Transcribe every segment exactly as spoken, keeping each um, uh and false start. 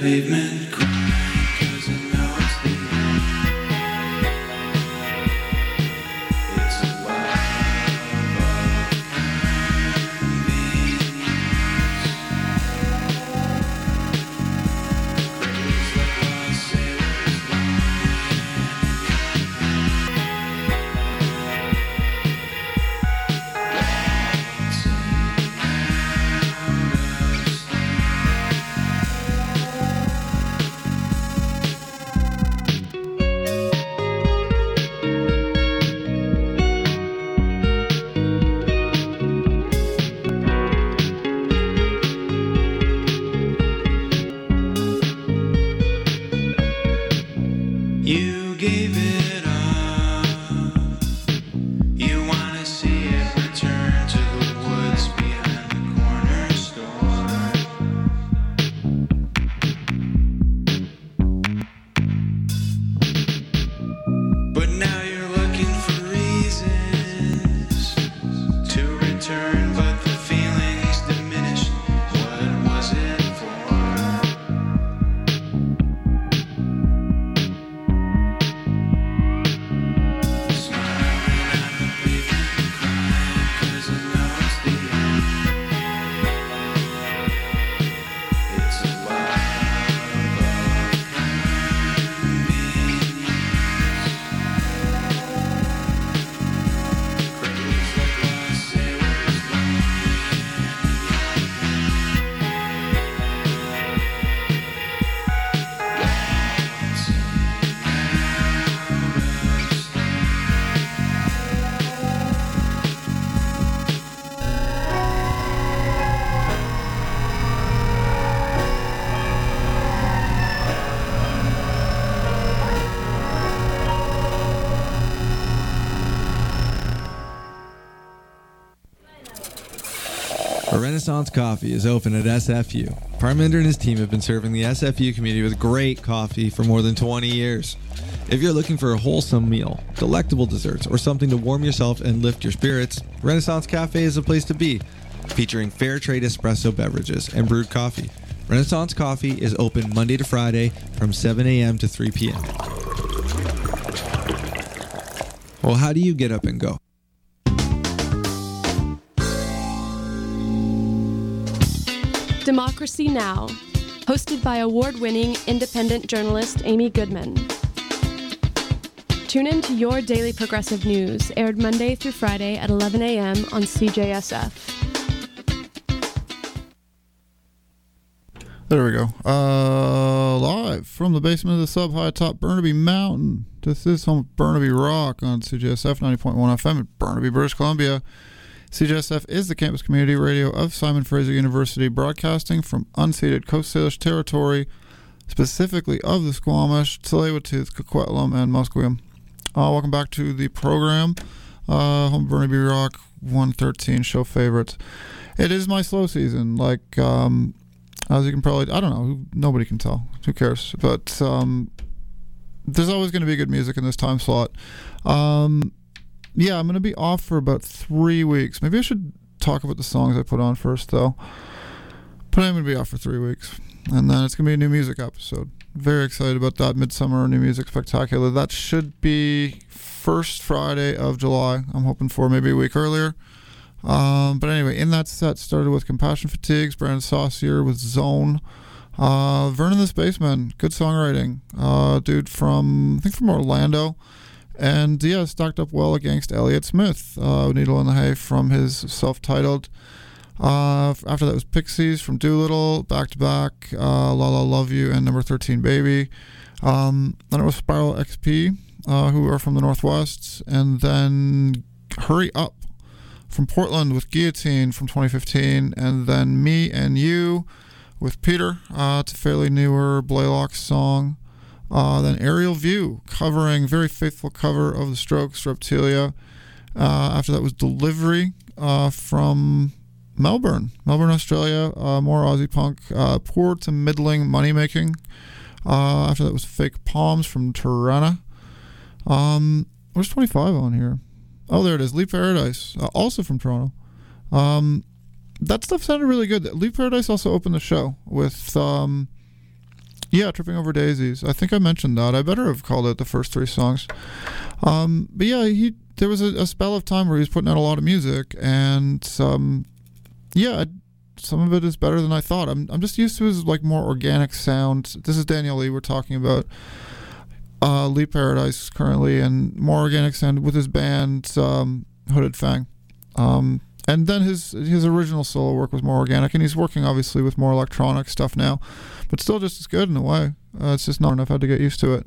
pavement crying 'cause I know it's the end. It's a love of convenience. Craze like lost sailors you gave it up. You wanna see it return to the woods behind the corner store. But now you're looking for reasons to return, but the feelings diminished. What was it for? Renaissance Coffee is open at S F U. Parminder and his team have been serving the S F U community with great coffee for more than twenty years. If you're looking for a wholesome meal, delectable desserts, or something to warm yourself and lift your spirits, Renaissance Cafe is a place to be. Featuring fair trade espresso beverages and brewed coffee, Renaissance Coffee is open Monday to Friday from seven a.m. to three p.m. Well, how do you get up and go? Democracy Now!, hosted by award-winning independent journalist Amy Goodman. Tune in to Your Daily Progressive News, aired Monday through Friday at eleven a.m. on C J S F. There we go. Uh, live from the basement of the sub high atop Burnaby Mountain. This is home of Burnaby Rock on C J S F ninety point one F M in Burnaby, British Columbia. C J S F is the campus community radio of Simon Fraser University, broadcasting from unceded Coast Salish territory, specifically of the Squamish, Tsleil-Waututh, Coquitlam, and Musqueam. Uh, welcome back to the program. Uh, home Burnaby Rock one thirteen show favorites. It is my slow season. Like, um, as you can probably, I don't know, nobody can tell. Who cares? But um, there's always going to be good music in this time slot. Um, Yeah, I'm going to be off for about three weeks. Maybe I should talk about the songs I put on first, though. But I'm going to be off for three weeks. And then it's going to be a new music episode. Very excited about that. Midsummer New Music Spectacular. That should be first Friday of July. I'm hoping for maybe a week earlier. Um, but anyway, in that set, started with Compassion Fatigues, Brandon Saucier with Zone. Uh, Vernon the Spaceman, good songwriting. Uh, dude from, I think from Orlando. And yeah, stacked up well against Elliott Smith, uh, Needle in the Hay from his self-titled. Uh, after that was Pixies from Doolittle, back to back, uh, La La Love You and Number thirteen Baby. Um, then it was Spiral X P, uh, who are from the Northwest, and then Hurry Up from Portland with Guillotine from twenty fifteen, and then Me and You with Peter. Uh, it's a fairly newer Blaylock song. Uh, then Aerial View, covering, very faithful cover of the Strokes, Reptilia. Uh, after that was Delivery uh, from Melbourne, Melbourne, Australia. Uh, more Aussie punk, uh, poor to middling money making. Uh, after that was Fake Palms from Tirana. Um, where's twenty-five on here? Oh, there it is. Leap Paradise, uh, also from Toronto. Um, that stuff sounded really good. Leap Paradise also opened the show with um, Yeah, Tripping Over Daisies. I think I mentioned that. I better have called it the first three songs. Um, but yeah, he there was a, a spell of time where he was putting out a lot of music, and um, yeah, some of it is better than I thought. I'm I'm just used to his like more organic sound. This is Daniel Lee we're talking about. Uh, Lee Paradise currently, and more organic sound with his band um, Hooded Fang. Um, and then his his original solo work was more organic, and he's working obviously with more electronic stuff now, but still just as good in a way. Uh, it's just not enough. I had to get used to it.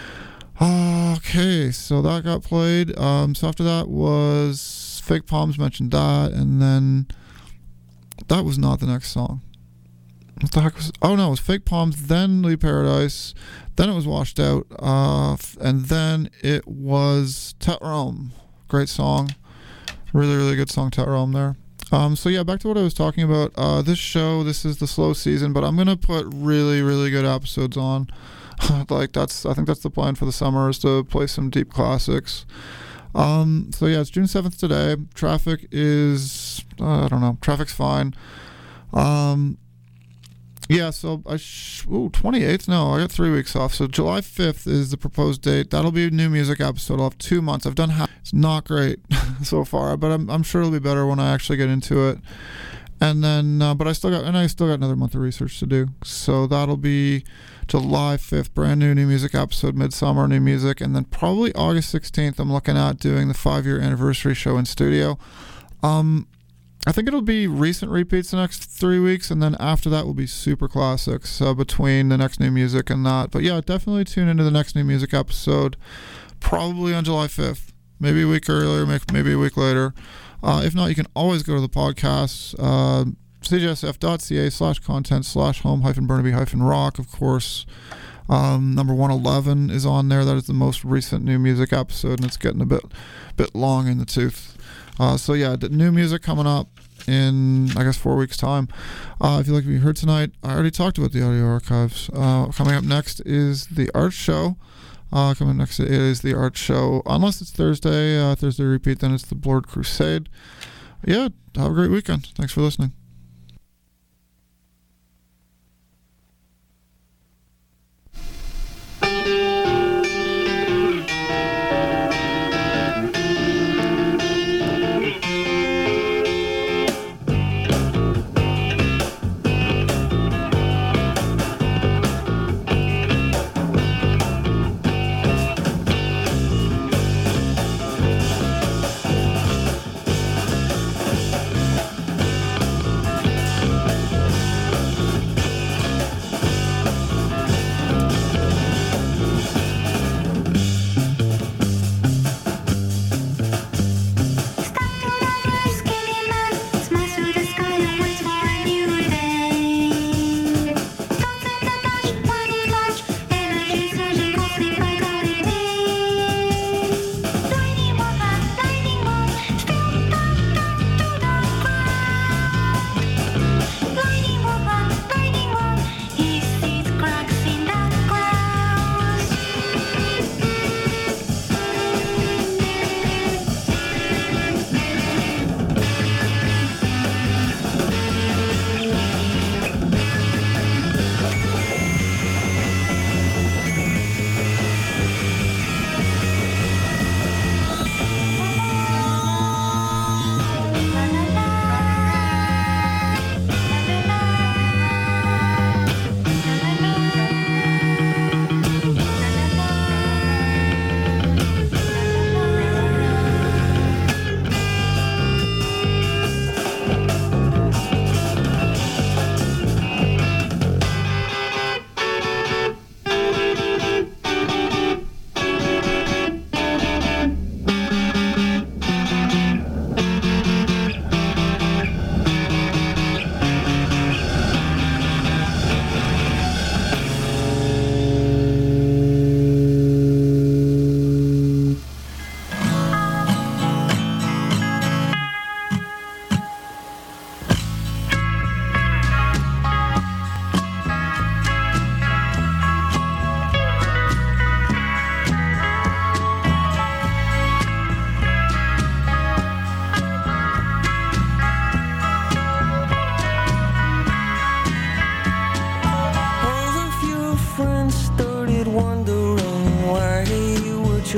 Okay, so that got played. Um, so after that was Fake Palms, mentioned that, and then that was not the next song. What the heck was? Oh no, it was Fake Palms, then Lee Paradise, then it was Washed Out, uh, and then it was Tet Rome. Great song, really really good song, Tet Rome there. Um, so yeah, back to what I was talking about. Uh, this show, this is the slow season, but I'm gonna put really really good episodes on. Like that's, I think that's the plan for the summer, is to play some deep classics. Um, so yeah, it's June seventh today. Traffic is, uh, I don't know, traffic's fine. Um, yeah, so I, sh- ooh, twenty-eighth, no, I got three weeks off. So July fifth is the proposed date. That'll be a new music episode. I'll have two months. I've done half. It's not great so far, but I'm, I'm sure it'll be better when I actually get into it. And then, uh, but I still got, and I still got another month of research to do. So that'll be July fifth, brand new new music episode, Midsummer, new music. And then probably August sixteenth, I'm looking at doing the five year anniversary show in studio. Um, I think it'll be recent repeats the next three weeks. And then after that will be super classics uh, between the next new music and that. But yeah, definitely tune into the next new music episode, probably on July fifth, maybe a week earlier, maybe a week later. Uh, if not, you can always go to the podcast, uh, cjsf.ca slash content slash home hyphen Burnaby hyphen rock. Of course, um, number one eleven is on there. That is the most recent new music episode, and it's getting a bit bit long in the tooth. Uh, so yeah, the new music coming up in, I guess, four weeks' time. Uh, if you like what you heard tonight, I already talked about the audio archives. Uh, coming up next is the art show. Uh, coming next is the art show. Unless it's Thursday, uh, Thursday repeat, then it's the Blurred Crusade. Yeah, have a great weekend. Thanks for listening.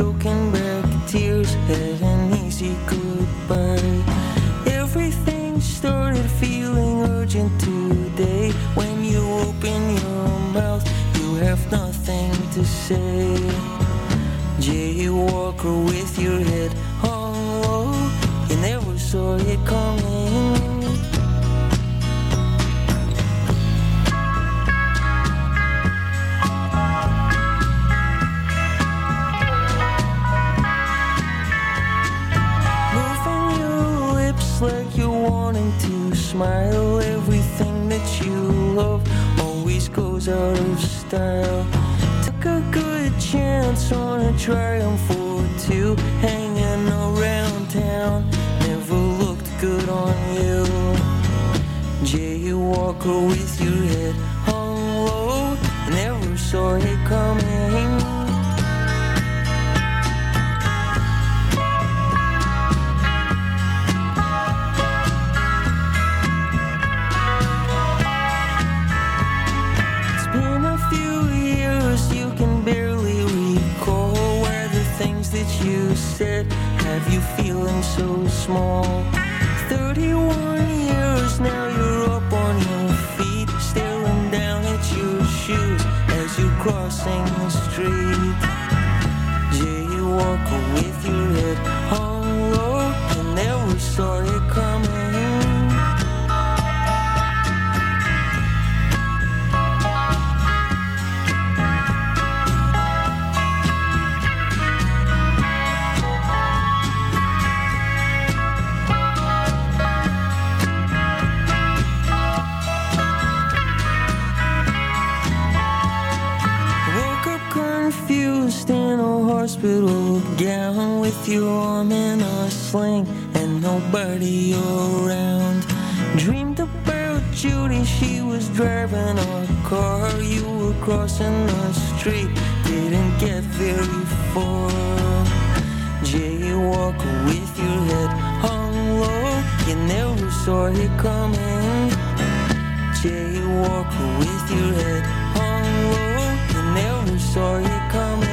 choking back tears, had an easy goodbye. Everything started feeling urgent today. When you open your mouth, you have nothing to say. Jaywalker with your head hung low, you never saw it coming. Moving your lips like you're wanting to smile. Everything that you love always goes out of style. Took a good chance on a triumph or two, hanging around town, never looked good on you. Jaywalker with your head hung low, never saw it coming. It's been a few years, you can barely recall where the things that you said have you feeling so small. thirty-one years now, you're up on your feet, staring down at your shoes as you're crossing the street. Jaywalker with your head hung low, you never saw it coming. Woke up confused in a hospital gown, with your arm in a sling and nobody around. Dreamed about Judy, she was driving a car. You were crossing the street, didn't get very far. Jaywalker with your head hung low, you never saw it coming. Jaywalker with your head hung low, you never saw it coming.